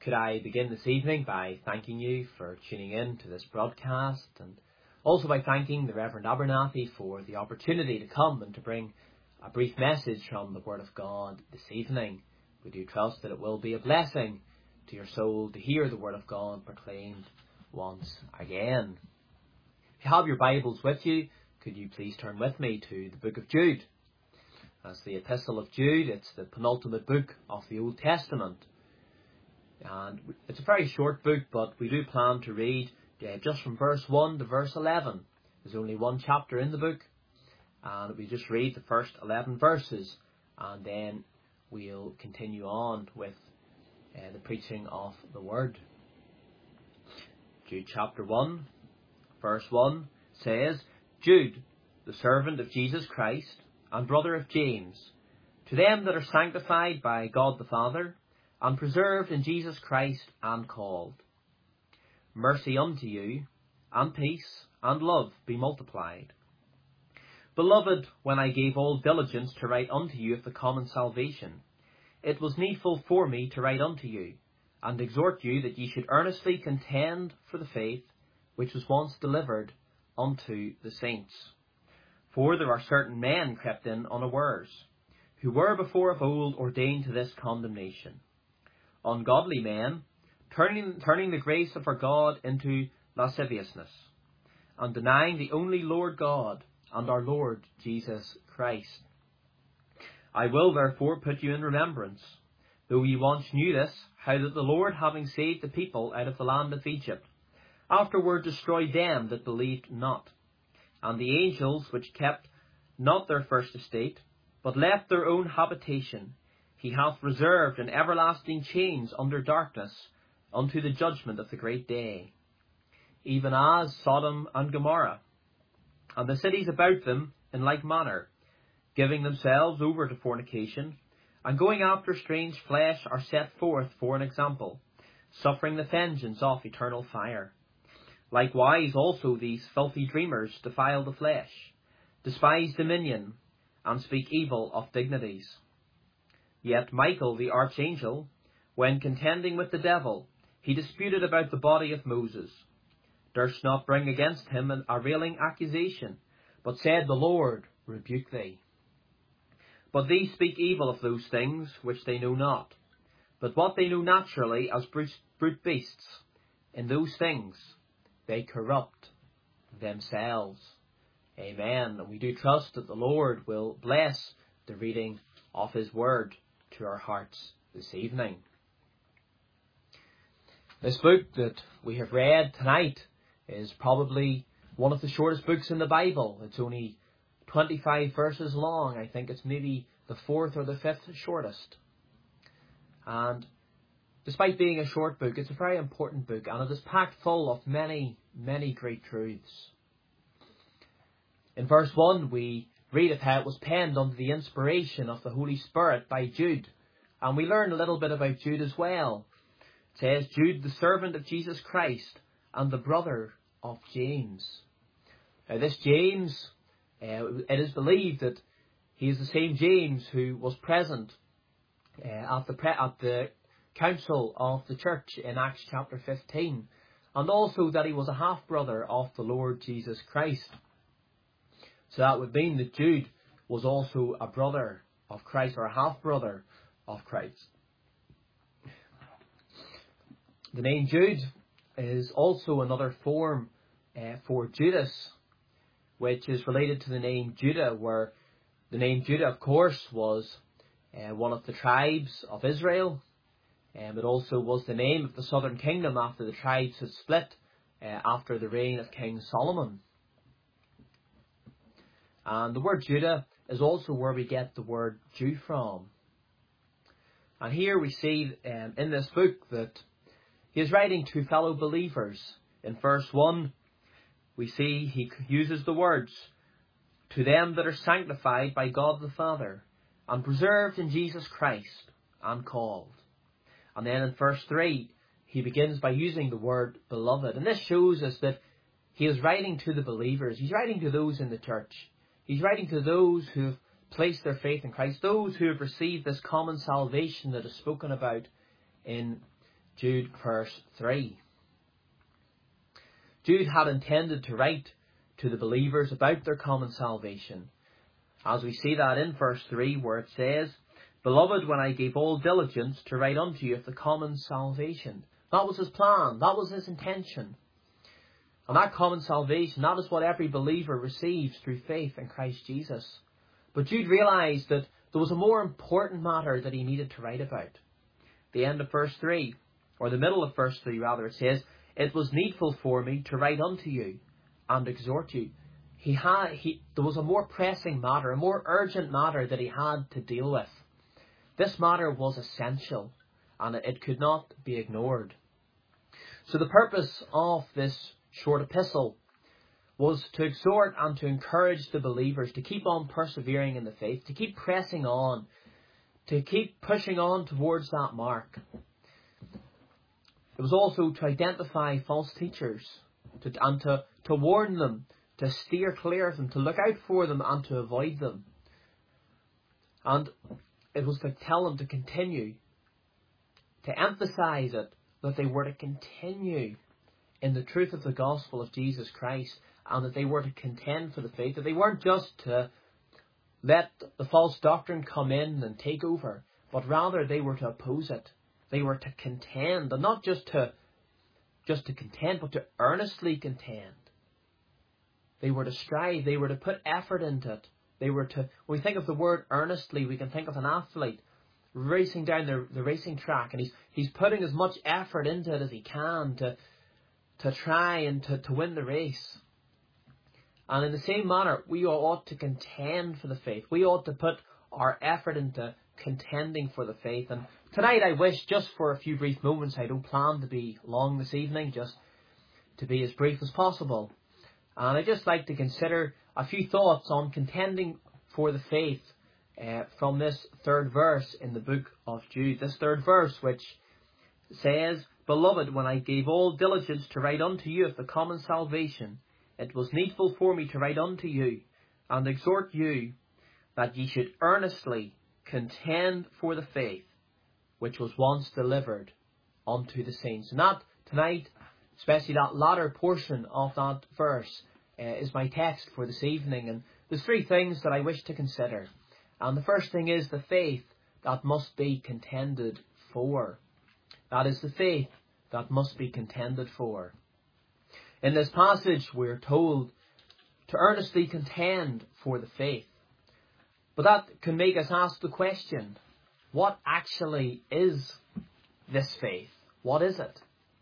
Could I begin this evening by thanking you for tuning in to this broadcast, and also by thanking the Reverend Abernathy for the opportunity to come and to bring a brief message from the Word of God this evening. We do trust that it will be a blessing to your soul to hear the Word of God proclaimed once again. If you have your Bibles with you, could you please turn with me to the book of Jude? As the Epistle of Jude, it's the penultimate book of the Old Testament. And it's a very short book, but we do plan to read just from verse 1 to verse 11. There's only one chapter in the book, and we just read the first 11 verses, and then we'll continue on with the preaching of the Word. Jude chapter 1, verse 1 says, Jude, the servant of Jesus Christ, and brother of James, to them that are sanctified by God the Father, and preserved in Jesus Christ, and called. Mercy unto you, and peace, and love be multiplied. Beloved, when I gave all diligence to write unto you of the common salvation, it was needful for me to write unto you, and exhort you that ye should earnestly contend for the faith which was once delivered unto the saints. For there are certain men crept in unawares, who were before of old ordained to this condemnation. Ungodly men, turning the grace of our God into lasciviousness, and denying the only Lord God and our Lord Jesus Christ. I will therefore put you in remembrance, though ye once knew this, how that the Lord, having saved the people out of the land of Egypt, afterward destroyed them that believed not, and the angels which kept not their first estate, but left their own habitation, he hath reserved in everlasting chains under darkness, unto the judgment of the great day, even as Sodom and Gomorrah, and the cities about them in like manner, giving themselves over to fornication, and going after strange flesh, are set forth for an example, suffering the vengeance of eternal fire. Likewise also these filthy dreamers defile the flesh, despise dominion, and speak evil of dignities. Yet Michael the archangel, when contending with the devil, he disputed about the body of Moses, durst not bring against him a railing accusation, but said, The Lord rebuke thee. But these speak evil of those things which they know not, but what they know naturally as brute beasts, in those things they corrupt themselves. Amen. And we do trust that the Lord will bless the reading of His Word to our hearts this evening. This book that we have read tonight is probably one of the shortest books in the Bible. It's only 25 verses long. I think it's maybe the fourth or the fifth shortest. And despite being a short book, it's a very important book, and it is packed full of many, many great truths. In verse 1, we read of how it was penned under the inspiration of the Holy Spirit by Jude. And we learn a little bit about Jude as well. It says, Jude, the servant of Jesus Christ, and the brother of James. Now this James, it is believed that he is the same James who was present at the council of the church in Acts chapter 15. And also that he was a half-brother of the Lord Jesus Christ. So that would mean that Jude was also a brother of Christ, or a half-brother of Christ. The name Jude is also another form for Judas, which is related to the name Judah, where the name Judah, of course, was one of the tribes of Israel. It also was the name of the southern kingdom after the tribes had split after the reign of King Solomon. And the word Judah is also where we get the word Jew from. And here we see in this book that he is writing to fellow believers. In verse 1, we see he uses the words, to them that are sanctified by God the Father, and preserved in Jesus Christ, and called. And then in verse 3, he begins by using the word beloved. And this shows us that he is writing to the believers. He's writing to those in the church. He's writing to those who have placed their faith in Christ, those who have received this common salvation that is spoken about in Jude verse 3. Jude had intended to write to the believers about their common salvation, as we see that in verse 3 where it says, "Beloved, when I gave all diligence to write unto you of the common salvation." That was his plan, that was his intention. And that common salvation, that is what every believer receives through faith in Christ Jesus. But Jude realised that there was a more important matter that he needed to write about. The end of verse 3, or the middle of verse 3 rather, it says, "It was needful for me to write unto you and exhort you." There was a more pressing matter, a more urgent matter that he had to deal with. This matter was essential, and it could not be ignored. So the purpose of this short epistle was to exhort and to encourage the believers to keep on persevering in the faith, to keep pressing on, to keep pushing on towards that mark. It was also to identify false teachers and to warn them, to steer clear of them, to look out for them and to avoid them. And it was to tell them to continue, to emphasise it, that they were to continue in the truth of the gospel of Jesus Christ, and that they were to contend for the faith, that they weren't just to let the false doctrine come in and take over, but rather they were to oppose it. They were to contend, and not just to contend, but to earnestly contend. They were to strive, they were to put effort into it. They were to, when we think of the word earnestly, we can think of an athlete racing down the racing track, and he's putting as much effort into it as he can to try and to win the race. And in the same manner, we ought to contend for the faith. We ought to put our effort into contending for the faith. And tonight I wish, just for a few brief moments, I don't plan to be long this evening, just to be as brief as possible. And I'd just like to consider a few thoughts on contending for the faith from this third verse in the book of Jude. This third verse which says, "Beloved, when I gave all diligence to write unto you of the common salvation, it was needful for me to write unto you and exhort you that ye should earnestly contend for the faith which was once delivered unto the saints." And that tonight, especially that latter portion of that verse, is my text for this evening. And there's three things that I wish to consider. And the first thing is the faith that must be contended for. That is the faith that must be contended for. In this passage, we're told to earnestly contend for the faith. But that can make us ask the question, what actually is this faith? What is it?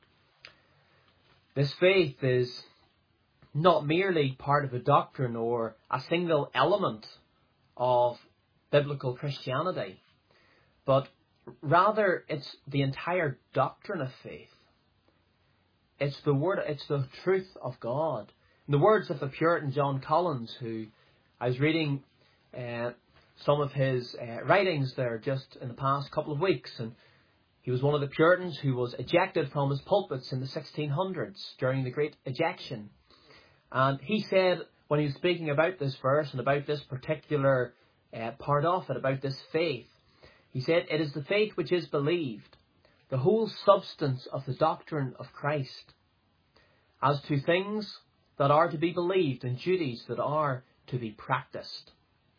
This faith is not merely part of a doctrine or a single element of biblical Christianity, but rather it's the entire doctrine of faith. It's the word, it's the truth of God. In the words of the Puritan John Collins, who I was reading some of his writings there just in the past couple of weeks, and he was one of the Puritans who was ejected from his pulpits in the 1600s during the Great Ejection. And he said, when he was speaking about this verse and about this particular part of it, about this faith, he said, "It is the faith which is believed, the whole substance of the doctrine of Christ, as to things that are to be believed and duties that are to be practiced."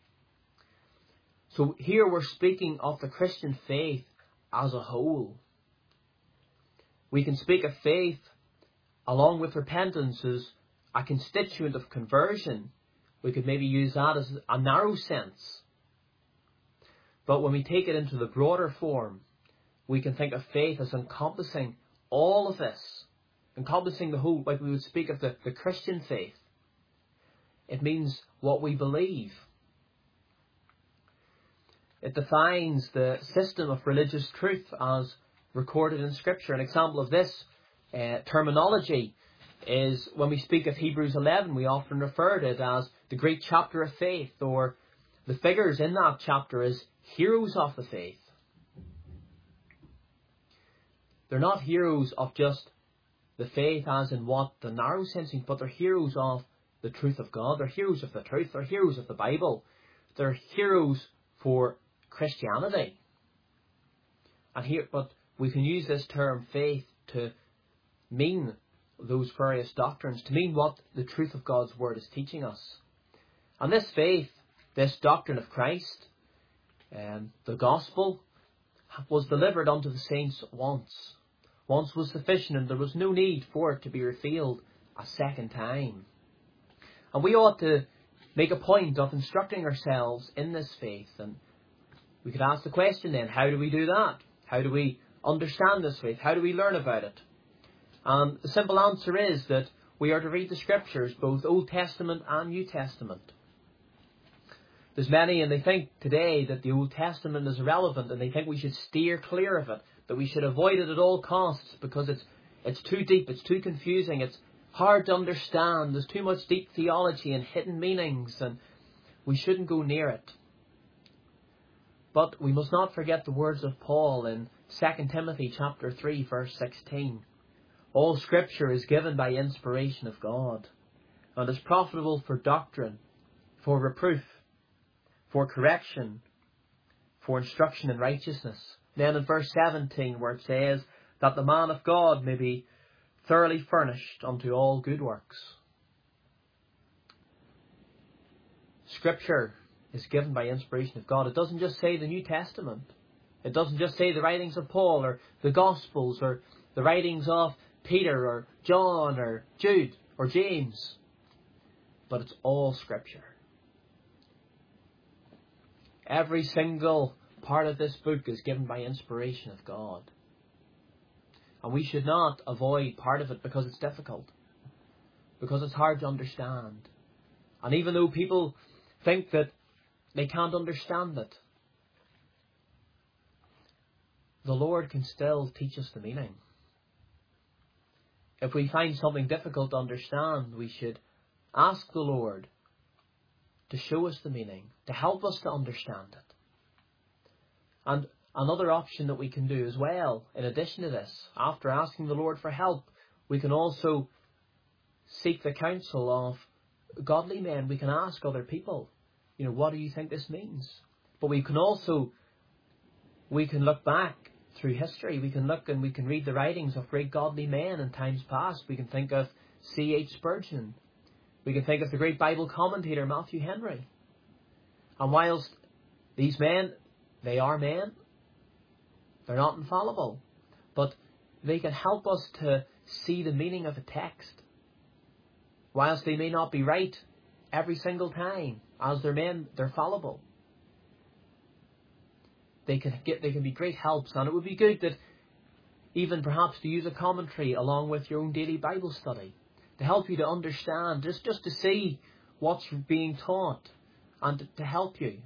So here we're speaking of the Christian faith as a whole. We can speak of faith along with repentance as a constituent of conversion. We could maybe use that as a narrow sense. But when we take it into the broader form, we can think of faith as encompassing all of this, encompassing the whole, like we would speak of the Christian faith. It means what we believe. It defines the system of religious truth as recorded in Scripture. An example of this terminology is when we speak of Hebrews 11, we often refer to it as the great chapter of faith, or the figures in that chapter as heroes of the faith. They're not heroes of just the faith as in what the narrow sense means, but they're heroes of the truth of God. They're heroes of the truth. They're heroes of the Bible. They're heroes for Christianity. But we can use this term faith to mean those various doctrines, to mean what the truth of God's Word is teaching us. And this faith, this doctrine of Christ, the gospel, was delivered unto the saints once. Once was sufficient, and there was no need for it to be revealed a second time. And we ought to make a point of instructing ourselves in this faith. And we could ask the question then, how do we do that? How do we understand this faith? How do we learn about it? And the simple answer is that we are to read the Scriptures, both Old Testament and New Testament. There's many, and they think today that the Old Testament is irrelevant, and they think we should steer clear of it, that we should avoid it at all costs because it's too deep, it's too confusing, it's hard to understand, there's too much deep theology and hidden meanings, and we shouldn't go near it. But we must not forget the words of Paul in 2 Timothy chapter 3, verse 16. All Scripture is given by inspiration of God, and is profitable for doctrine, for reproof, for correction, for instruction in righteousness. Then in verse 17, where it says that the man of God may be thoroughly furnished unto all good works. Scripture is given by inspiration of God. It doesn't just say the New Testament. It doesn't just say the writings of Paul or the Gospels or the writings of Peter or John or Jude or James. But it's all Scripture. Every single part of this book is given by inspiration of God. And we should not avoid part of it because it's difficult, because it's hard to understand. And even though people think that they can't understand it, the Lord can still teach us the meaning. If we find something difficult to understand, we should ask the Lord to show us the meaning, to help us to understand it. And another option that we can do as well, in addition to this, after asking the Lord for help, we can also seek the counsel of godly men. We can ask other people, what do you think this means? But we can look back through history. We can look and we can read the writings of great godly men in times past. We can think of C.H. Spurgeon. We can think of the great Bible commentator Matthew Henry. And whilst these men, they are men, they're not infallible, but they can help us to see the meaning of a text. Whilst they may not be right every single time, as they're men, they're fallible. They can be great helps, and it would be good that even perhaps to use a commentary along with your own daily Bible study to help you to understand, just to see what's being taught and to help you.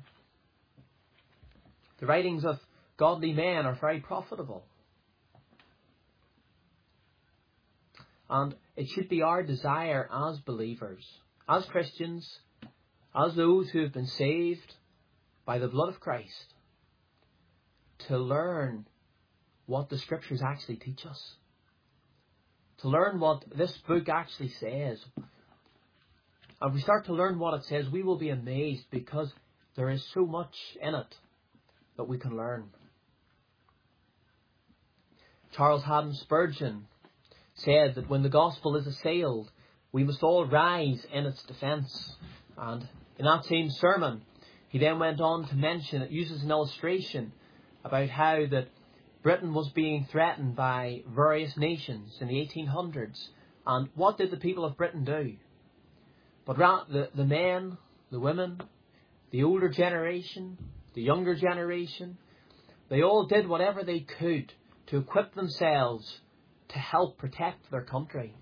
The writings of godly men are very profitable. And it should be our desire as believers, as Christians, as those who have been saved by the blood of Christ, to learn what the Scriptures actually teach us. To learn what this book actually says. And if we start to learn what it says, we will be amazed, because there is so much in it that we can learn. Charles Haddon Spurgeon said that when the gospel is assailed, we must all rise in its defence. And in that same sermon, he then went on to mention, it uses an illustration about how that Britain was being threatened by various nations in the 1800s. And what did the people of Britain do? But the men, the women, the older generation, the younger generation, they all did whatever they could to equip themselves to help protect their country.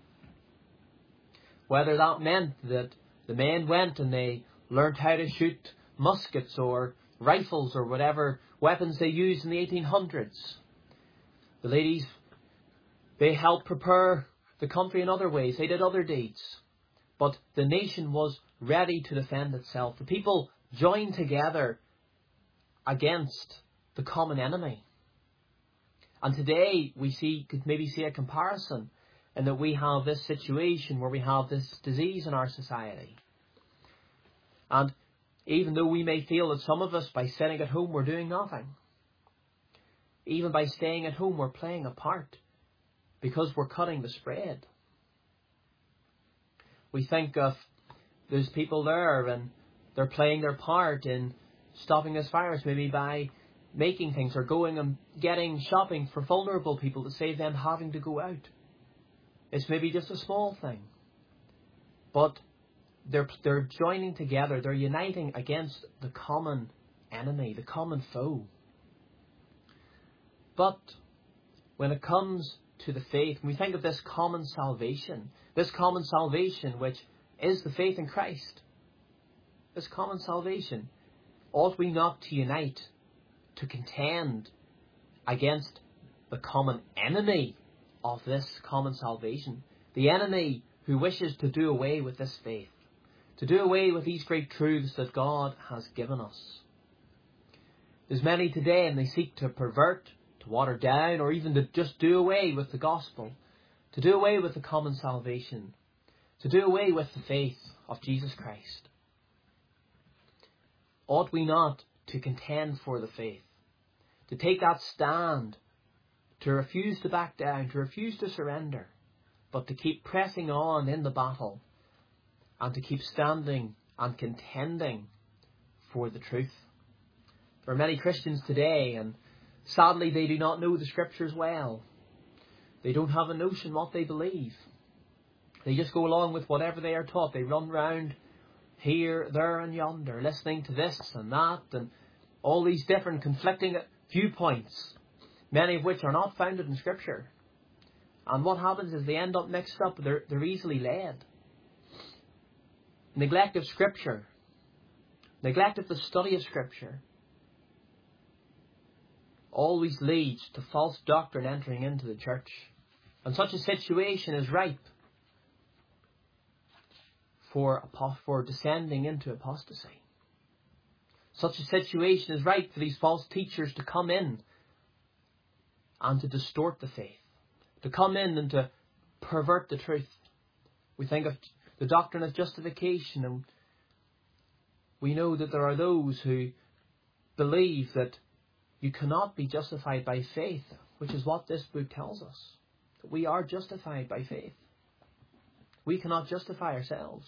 Whether that meant that the men went and they learned how to shoot muskets or rifles or whatever weapons they used in the 1800s. The ladies, they helped prepare the country in other ways. They did other deeds. But the nation was ready to defend itself. The people joined together against the common enemy. And today could maybe see a comparison in that we have this situation where we have this disease in our society. And even though we may feel that some of us, by sitting at home, we're doing nothing, Even by staying at home, we're playing a part because we're cutting the spread. We think of those people there and they're playing their part in stopping this virus, maybe by making things or going and getting shopping for vulnerable people to save them having to go out. It's maybe just a small thing. But they're joining together, they're uniting against the common enemy, the common foe. But when it comes to the faith, when we think of this common salvation which is the faith in Christ, this common salvation, ought we not to unite to contend against the common enemy of this common salvation, the enemy who wishes to do away with this faith, to do away with these great truths that God has given us? There's many today, and they seek to pervert, to water down, or even to just do away with the gospel, to do away with the common salvation, to do away with the faith of Jesus Christ. Ought we not to contend for the faith, to take that stand, to refuse to back down, to refuse to surrender, but to keep pressing on in the battle, and to keep standing and contending for the truth? There are many Christians today, and sadly they do not know the Scriptures well. They don't have a notion what they believe. They just go along with whatever they are taught. They run round here, there and yonder, listening to this and that, and all these different conflicting viewpoints, many of which are not founded in Scripture. And what happens is they end up mixed up. They're easily led. Neglect of Scripture, neglect of the study of Scripture, always leads to false doctrine entering into the church. And such a situation is ripe for descending into apostasy. Such a situation is ripe for these false teachers to come in and to distort the faith, to come in and to pervert the truth. We think of the doctrine of justification, and we know that there are those who believe that you cannot be justified by faith, which is what this book tells us, that we are justified by faith. We cannot justify ourselves.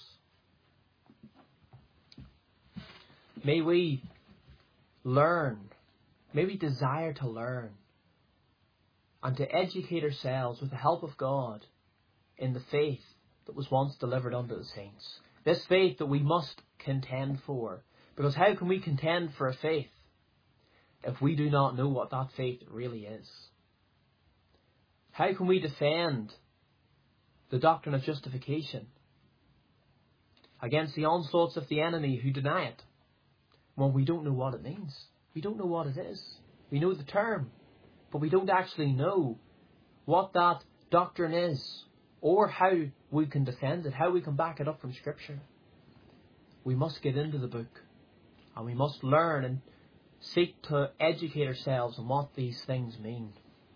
May we learn, may we desire to learn and to educate ourselves with the help of God in the faith that was once delivered unto the saints. This faith that we must contend for. Because how can we contend for a faith if we do not know what that faith really is? How can we defend the doctrine of justification against the onslaughts of the enemy who deny it when we don't know what it means? We don't know what it is. We know the term, but we don't actually know what that doctrine is, or how we can defend it, how we can back it up from Scripture. We must get into the book, and we must learn and seek to educate ourselves on what these things mean.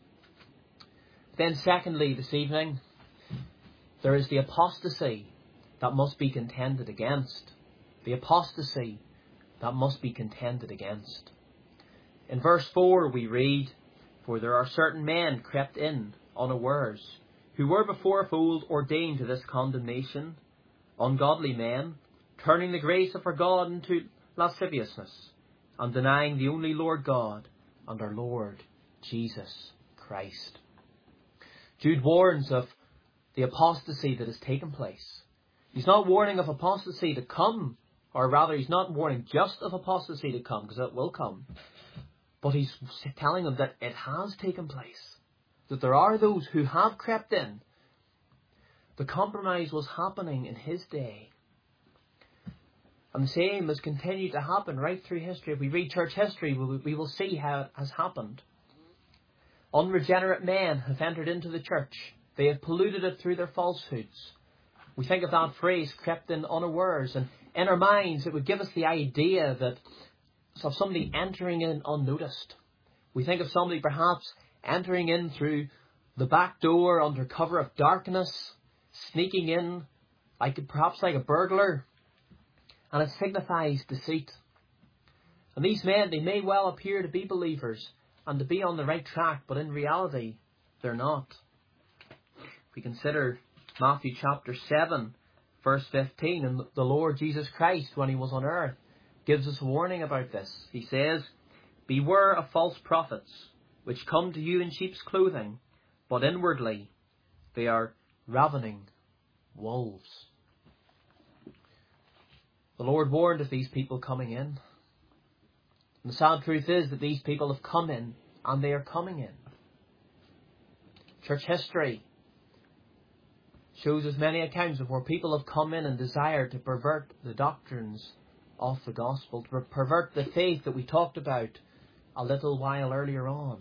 Then secondly, this evening, there is the apostasy that must be contended against. The apostasy that must be contended against. In verse 4 we read, "For there are certain men crept in unawares, who were before of old ordained to this condemnation, ungodly men, turning the grace of our God into lasciviousness, and denying the only Lord God and our Lord Jesus Christ." Jude warns of the apostasy that has taken place. He's not warning of apostasy to come, or rather he's not warning just of apostasy to come, because it will come. But he's telling them that it has taken place, that there are those who have crept in. The compromise was happening in his day. And the same has continued to happen right through history. If we read church history, we will see how it has happened. Unregenerate men have entered into the church. They have polluted it through their falsehoods. We think of that phrase, crept in unawares, and in our minds it would give us the idea that of somebody entering in unnoticed. We think of somebody perhaps entering in through the back door under cover of darkness, sneaking in perhaps like a burglar, and it signifies deceit. And these men, they may well appear to be believers, and to be on the right track, but in reality, they're not. If we consider Matthew chapter 7, verse 15, and the Lord Jesus Christ, when he was on earth, gives us a warning about this. He says, "Beware of false prophets, which come to you in sheep's clothing, but inwardly they are ravening wolves." The Lord warned of these people coming in. And the sad truth is that these people have come in, and they are coming in. Church history shows us many accounts of where people have come in and desired to pervert the doctrines of the gospel, to pervert the faith that we talked about a little while earlier on.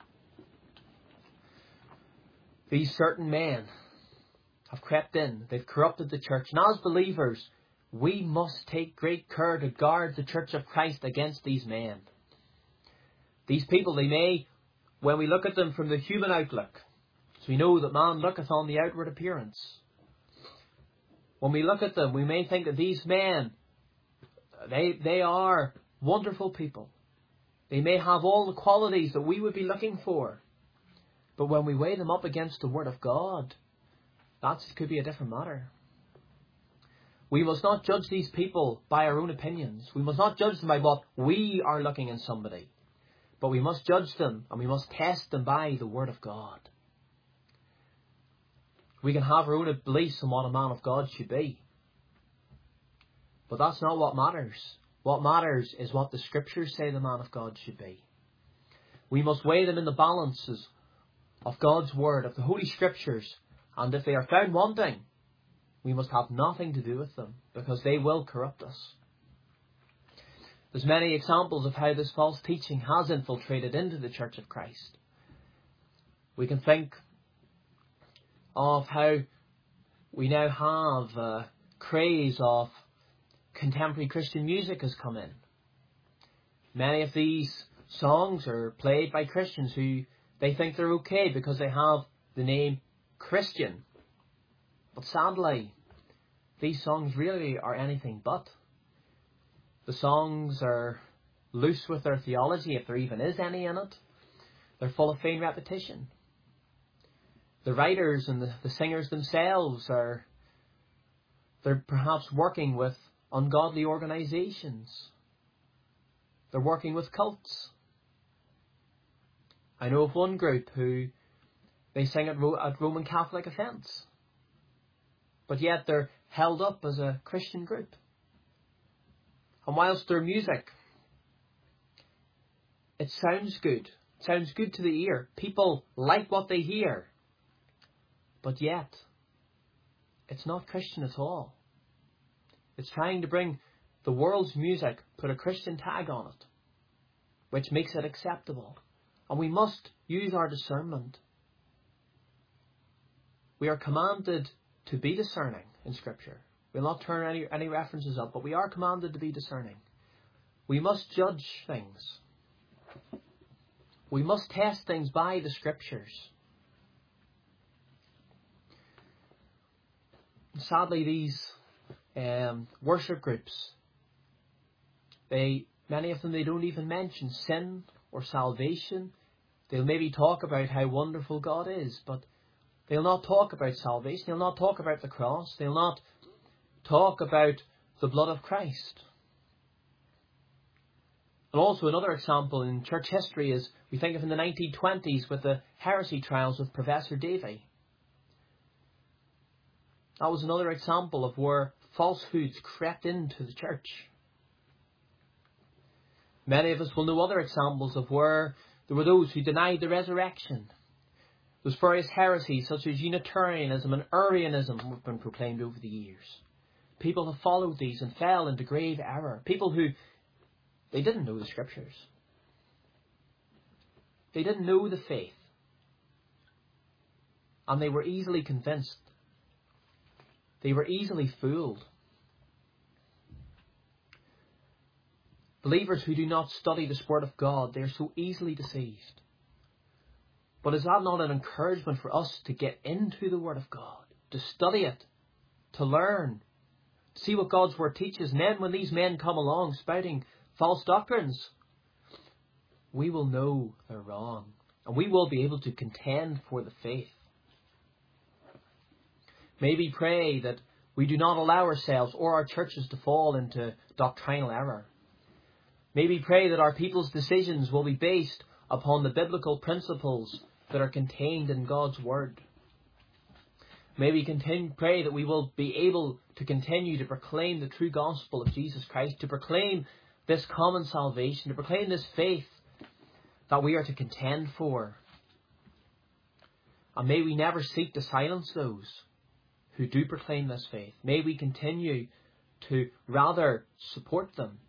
These certain men have crept in, they've corrupted the church, and as believers, we must take great care to guard the Church of Christ against these men. These people, they may, when we look at them from the human outlook, so we know that man looketh on the outward appearance. When we look at them, we may think that these men, they are wonderful people. They may have all the qualities that we would be looking for. But when we weigh them up against the Word of God, that could be a different matter. We must not judge these people by our own opinions. We must not judge them by what we are looking in somebody. But we must judge them and we must test them by the Word of God. We can have our own beliefs on what a man of God should be. But that's not what matters. What matters is what the Scriptures say the man of God should be. We must weigh them in the balances of God's Word, of the Holy Scriptures. And if they are found wanting, we must have nothing to do with them, because they will corrupt us. There's many examples of how this false teaching has infiltrated into the Church of Christ. We can think of how we now have a craze of contemporary Christian music has come in. Many of these songs are played by Christians who they think they're okay because they have the name Christian. But sadly, these songs really are anything but. The songs are loose with their theology, if there even is any in it. They're full of vain repetition. The writers and the singers themselves they're perhaps working with ungodly organisations. They're working with cults. I know of one group who they sing at Roman Catholic offence. But yet they're held up as a Christian group. And whilst their music, it sounds good. It sounds good to the ear. People like what they hear. But yet, it's not Christian at all. It's trying to bring the world's music, put a Christian tag on it, which makes it acceptable. And we must use our discernment. We are commanded to be discerning in Scripture. We'll not turn any references up, but we are commanded to be discerning. We must judge things. We must test things by the Scriptures. Sadly, these worship groups, many of them, they don't even mention sin or salvation. They'll maybe talk about how wonderful God is, but they'll not talk about salvation. They'll not talk about the cross. They'll not talk about the blood of Christ. And also another example in church history is we think of in the 1920s with the heresy trials of Professor Davy. That was another example of where falsehoods crept into the church. Many of us will know other examples of where there were those who denied the resurrection. There's various heresies such as Unitarianism and Arianism have been proclaimed over the years. People have followed these and fell into grave error. People who, they didn't know the Scriptures. They didn't know the faith. And they were easily convinced. They were easily fooled. Believers who do not study the Word of God, they are so easily deceived. But is that not an encouragement for us to get into the Word of God, to study it, to learn, to see what God's Word teaches? And then when these men come along spouting false doctrines, we will know they're wrong. And we will be able to contend for the faith. May we pray that we do not allow ourselves or our churches to fall into doctrinal error. May we pray that our people's decisions will be based upon the biblical principles that are contained in God's Word. May we pray that we will be able to continue to proclaim the true gospel of Jesus Christ, to proclaim this common salvation, to proclaim this faith that we are to contend for. And may we never seek to silence those who do proclaim this faith. May we continue to rather support them,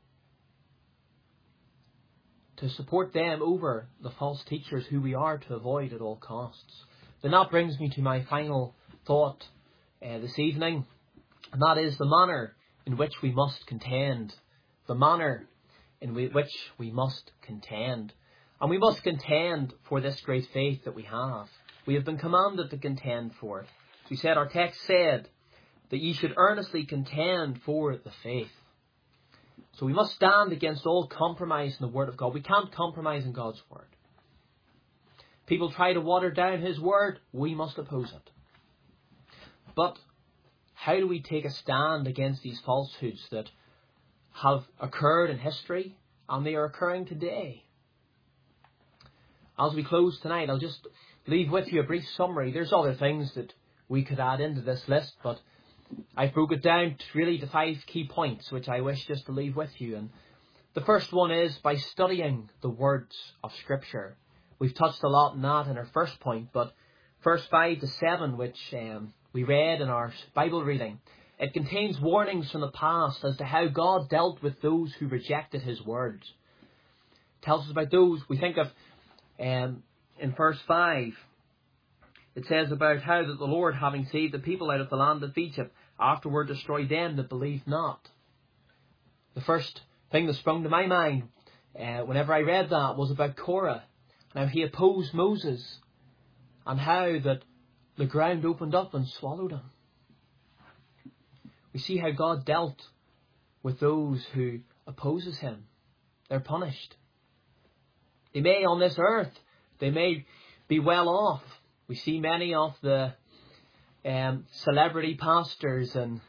to support them over the false teachers who we are to avoid at all costs. Then that brings me to my final thought this evening, and that is the manner in which we must contend. The manner in which we must contend. And we must contend for this great faith that we have. We have been commanded to contend for it. As we said, our text said that ye should earnestly contend for the faith. So we must stand against all compromise in the Word of God. We can't compromise in God's Word. People try to water down His Word, we must oppose it. But how do we take a stand against these falsehoods that have occurred in history and they are occurring today? As we close tonight, I'll just leave with you a brief summary. There's other things that we could add into this list, but I broke it down to 5 key points, which I wish just to leave with you. And the first one is by studying the words of Scripture. We've touched a lot on that in our first point, but verse 5 to 7, which we read in our Bible reading, it contains warnings from the past as to how God dealt with those who rejected His words. It tells us about those. We think of in verse 5, it says about how that the Lord, having saved the people out of the land of Egypt, afterward destroyed them that believed not. The first thing that sprung to my mind whenever I read that was about Korah. Now he opposed Moses, and how that the ground opened up and swallowed him. We see how God dealt with those who opposes Him. They're punished. They may on this earth, they may be well off. We see many of the celebrity pastors and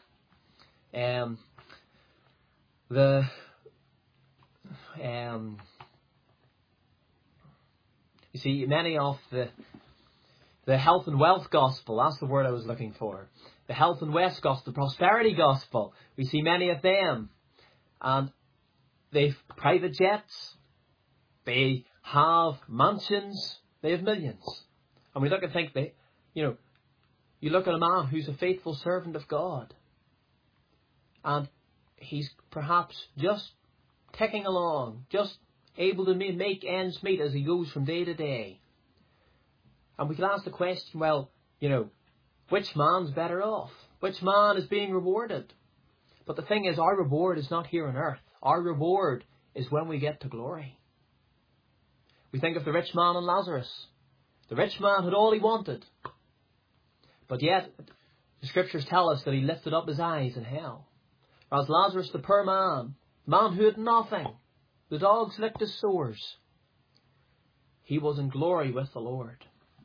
you see many of the health and wealth gospel. That's the word I was looking for. The health and wealth gospel, the prosperity gospel. We see many of them, and they've private jets. They have mansions. They have millions. And we look and think, you look at a man who's a faithful servant of God, and he's perhaps just ticking along, just able to make ends meet as he goes from day to day. And we can ask the question, well, which man's better off? Which man is being rewarded? But the thing is, our reward is not here on earth. Our reward is when we get to glory. We think of the rich man and Lazarus. The rich man had all he wanted. But yet, the Scriptures tell us that he lifted up his eyes in hell. Whereas Lazarus, the poor man, the man who had nothing, the dogs licked his sores, he was in glory with the Lord.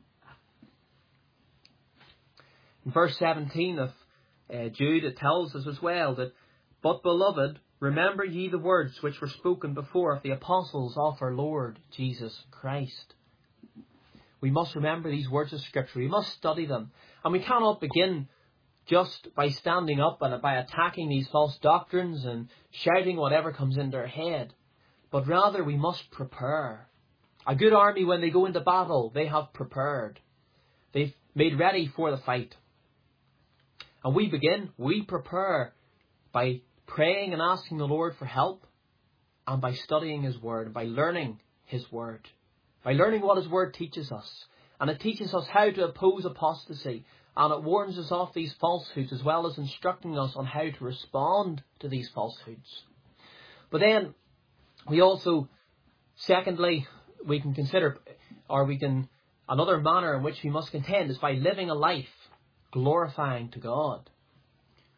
In verse 17 of Jude, it tells us as well that, but beloved, remember ye the words which were spoken before of the apostles of our Lord Jesus Christ. We must remember these words of Scripture. We must study them. And we cannot begin just by standing up and by attacking these false doctrines and shouting whatever comes into our head. But rather we must prepare. A good army, when they go into battle, they have prepared. They've made ready for the fight. And we prepare by praying and asking the Lord for help, and by studying His Word, by learning His Word, by learning what His Word teaches us. And it teaches us how to oppose apostasy, and it warns us off these falsehoods, as well as instructing us on how to respond to these falsehoods. But then, we also, secondly, we can consider, another manner in which we must contend is by living a life glorifying to God.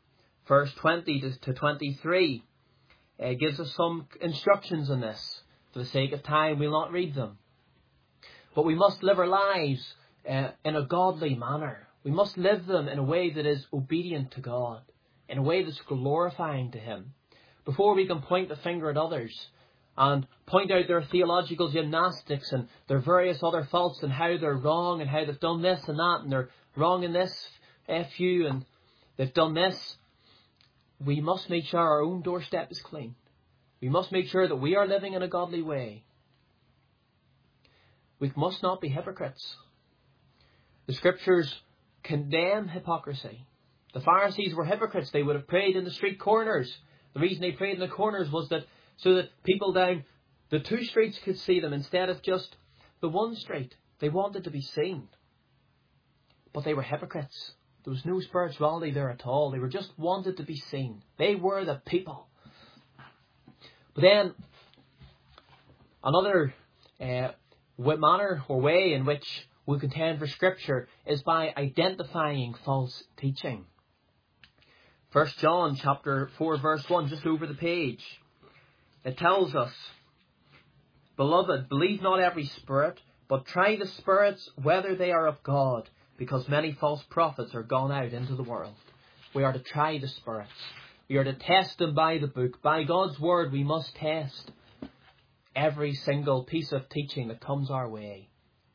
Verse 20 to 23 gives us some instructions on this. For the sake of time, we'll not read them. But we must live our lives in a godly manner. We must live them in a way that is obedient to God, in a way that's glorifying to Him, before we can point the finger at others and point out their theological gymnastics and their various other faults and how they're wrong and how they've done this and that and they're wrong in this FU and they've done this. We must make sure our own doorstep is clean. We must make sure that we are living in a godly way. We must not be hypocrites. The Scriptures condemn hypocrisy. The Pharisees were hypocrites. They would have prayed in the street corners. The reason they prayed in the corners was that so that people down the 2 streets could see them instead of just the 1 street. They wanted to be seen. But they were hypocrites. There was no spirituality there at all. They were just wanted to be seen. They were the people. But then, another manner or way in which we contend for Scripture is by identifying false teaching. 1 John chapter 4 verse 1, just over the page. It tells us, "Beloved, believe not every spirit, but try the spirits whether they are of God, because many false prophets are gone out into the world." We are to try the spirits. We are to test them by the book. By God's word, we must test every single piece of teaching that comes our way.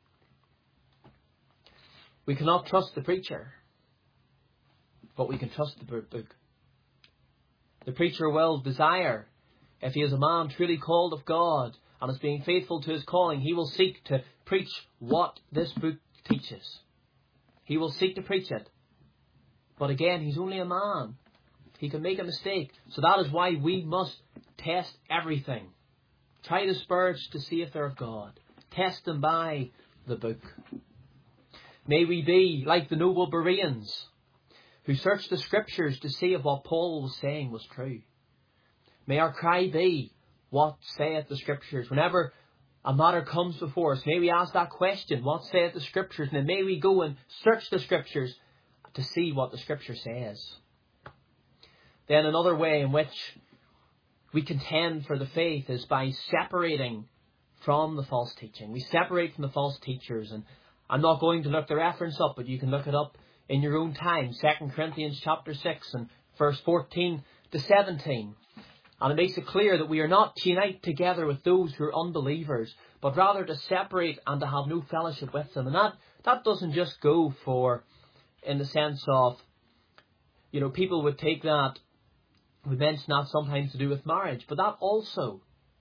We cannot trust the preacher, but we can trust the book. The preacher will desire, if he is a man truly called of God and is being faithful to his calling, he will seek to preach what this book teaches. He will seek to preach it. But again, he's only a man. He can make a mistake. So that is why we must test everything. Try the spirits to see if they're of God. Test them by the book. May we be like the noble Bereans, who searched the Scriptures to see if what Paul was saying was true. May our cry be, what saith the Scriptures? Whenever a matter comes before us, may we ask that question, what saith the Scriptures? And then may we go and search the Scriptures to see what the Scripture says. Then another way in which we contend for the faith is by separating from the false teaching. We separate from the false teachers. And I'm not going to look the reference up, but you can look it up in your own time. 2 Corinthians chapter 6 and verse 14 to 17. And it makes it clear that we are not to unite together with those who are unbelievers, but rather to separate and to have no fellowship with them. And that doesn't just go for, in the sense of, people would take that, we mention that sometimes to do with marriage, but that also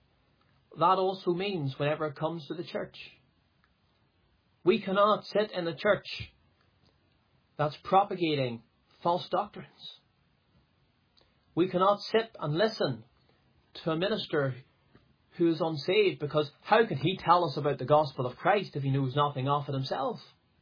means whenever it comes to the church. We cannot sit in the church that's propagating false doctrines. We cannot sit and listen to a minister who is unsaved, because how can he tell us about the gospel of Christ if he knows nothing of it himself?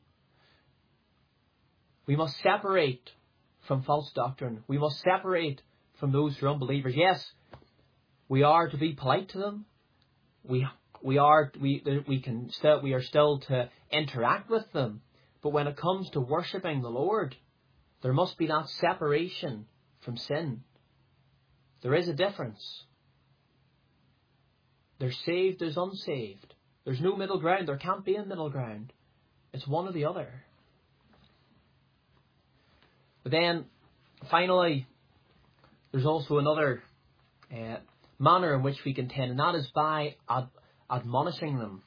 We must separate from false doctrine. We must separate from those who are unbelievers. Yes, we are to be polite to them. We are still to interact with them. But when it comes to worshipping the Lord, there must be that separation from sin. There is a difference. There's saved, there's unsaved. There's no middle ground. There can't be a middle ground. It's one or the other. But then, finally, there's also another manner in which we contend, and that is by admonishing them.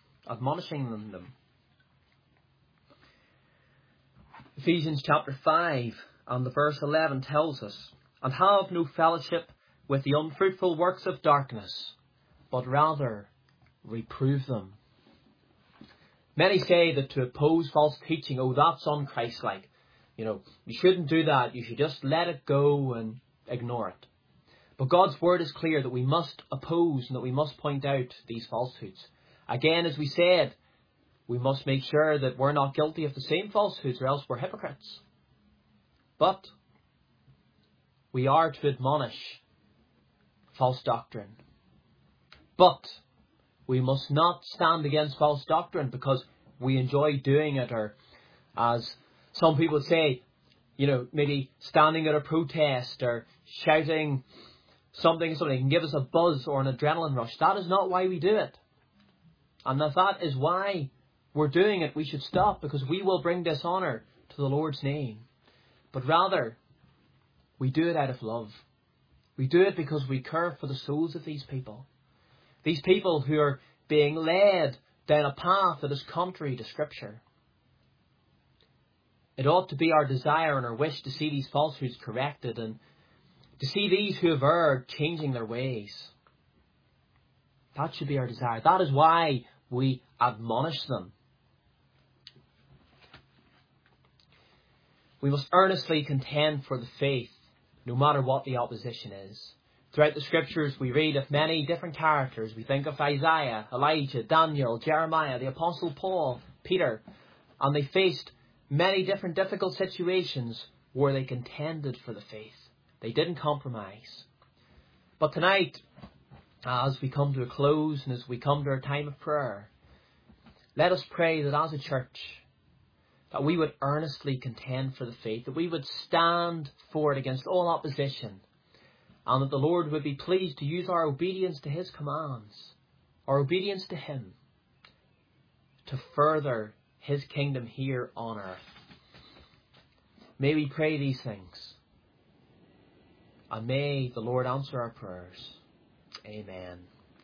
Ephesians chapter 5 and the verse 11 tells us, "And have no fellowship with the unfruitful works of darkness, but rather reprove them." Many say that to oppose false teaching, that's unchristlike. You shouldn't do that. You should just let it go and ignore it. But God's word is clear that we must oppose and that we must point out these falsehoods. Again, as we said, we must make sure that we're not guilty of the same falsehoods, or else we're hypocrites. But we are to admonish false doctrine. But we must not stand against false doctrine because we enjoy doing it, or as some people say, maybe standing at a protest or shouting something can give us a buzz or an adrenaline rush. That is not why we do it. And if that is why we're doing it, we should stop, because we will bring dishonour to the Lord's name. But rather, we do it out of love. We do it because we care for the souls of these people. These people who are being led down a path that is contrary to Scripture. It ought to be our desire and our wish to see these falsehoods corrected, and to see these who have erred changing their ways. That should be our desire. That is why we admonish them. We must earnestly contend for the faith, no matter what the opposition is. Throughout the Scriptures we read of many different characters. We think of Isaiah, Elijah, Daniel, Jeremiah, the Apostle Paul, Peter, and they faced many different difficult situations where they contended for the faith. They didn't compromise. But tonight, as we come to a close and as we come to our time of prayer, let us pray that as a church, that we would earnestly contend for the faith, that we would stand for it against all opposition, and that the Lord would be pleased to use our obedience to His commands, our obedience to Him, to further His kingdom here on earth. May we pray these things, and may the Lord answer our prayers. Amen.